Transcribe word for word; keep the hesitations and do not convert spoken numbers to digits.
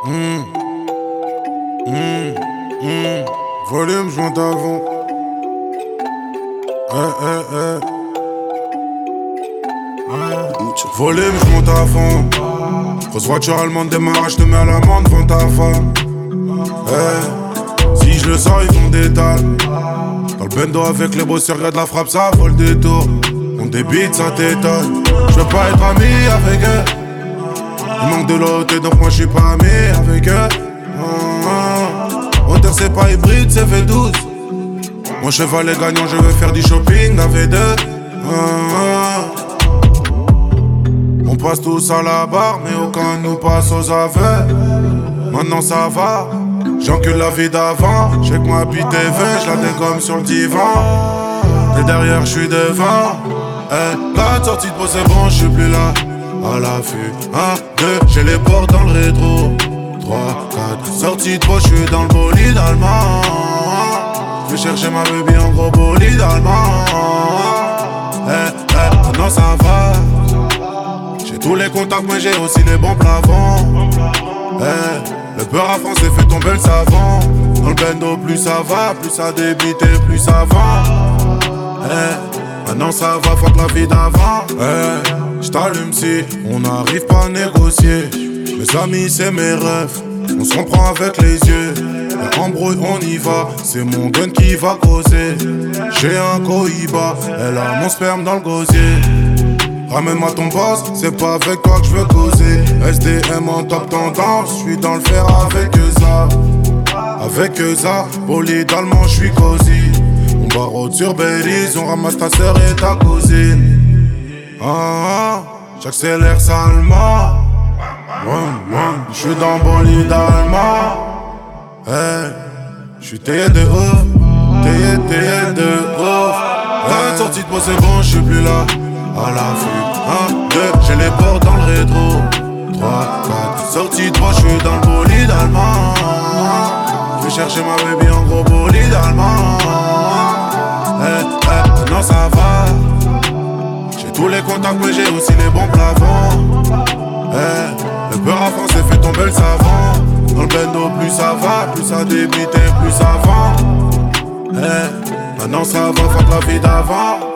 Mmh, mmh, mmh. Volume, je monte avant. Eh, eh, eh. Ouais. Volume, je monte à fond. Grosse voiture allemande, démarrage, je te mets à l'amende devant ta femme. Eh. Si je le sors, ils font des dalles. Dans le bendo avec les bosseurs, y'a de la frappe, ça vole des tours. On débite, ça t'étonne. Je veux pas être ami avec eux. Il manque de l'autre, donc moi je suis pas ami avec eux. Hauteur c'est pas hybride, c'est V douze. Mon cheval est gagnant, je veux faire du shopping à V deux. On passe tous à la barre, mais aucun nous passe aux aveux. Maintenant ça va, j'encule la vie d'avant. J'ai que ma bite est vingt, je la dégomme sur le divan. T'es derrière, je suis devant. Eh, quatre sorties de peau, c'est bon, je suis plus là. À l'affût, un, deux, j'ai les portes dans le rétro. Trois, quatre, sorties de peau, je suis dans le bolide allemand. Je vais chercher ma baby en gros bolide allemand. Eh, eh, maintenant ça va. J'ai tous les contacts, mais j'ai aussi les bons plafonds. Eh, le beurre à France fait tomber le savon. Dans le bendo, plus ça va, plus ça débite et plus ça va. Eh, maintenant ça va, fuck la vie d'avant. Eh, j't'allume si on n'arrive pas à négocier. Mes amis c'est mes rêves, on se comprend avec les yeux. La embrouille on y va, c'est mon gun qui va causer. J'ai un cohiba, elle a mon sperme dans le gosier. Ramène-moi ton boss, c'est pas avec toi que je veux causer. S D M en top tendance, je suis dans le fer avec Eza. Avec Eza, bolide allemand, je suis cosy. On barre sur Belize, on ramasse ta sœur et ta cousine. Ah, ah, j'accélère salement. Je suis dans bolide allemand. Hey, j'suis taillé de ouf, taillé, taillé de ouf. Hey, sortie de peau, c'est bon, j'suis plus là. À l'affût, un, deux, j'ai les portes dans le rétro. Trois, quatre, sortie de peau, j'suis dans le bolide allemand. J'vais chercher ma baby en gros bolide allemand. Hey, hey, maintenant ça va. J'ai tous les contacts, mais j'ai aussi les bons plafonds. Hey, le beurre à France fait tomber le savon. Dans le bendo, plus ça va, plus ça débite et plus ça vend. Hey, maintenant ça va, fuck la vie d'avant.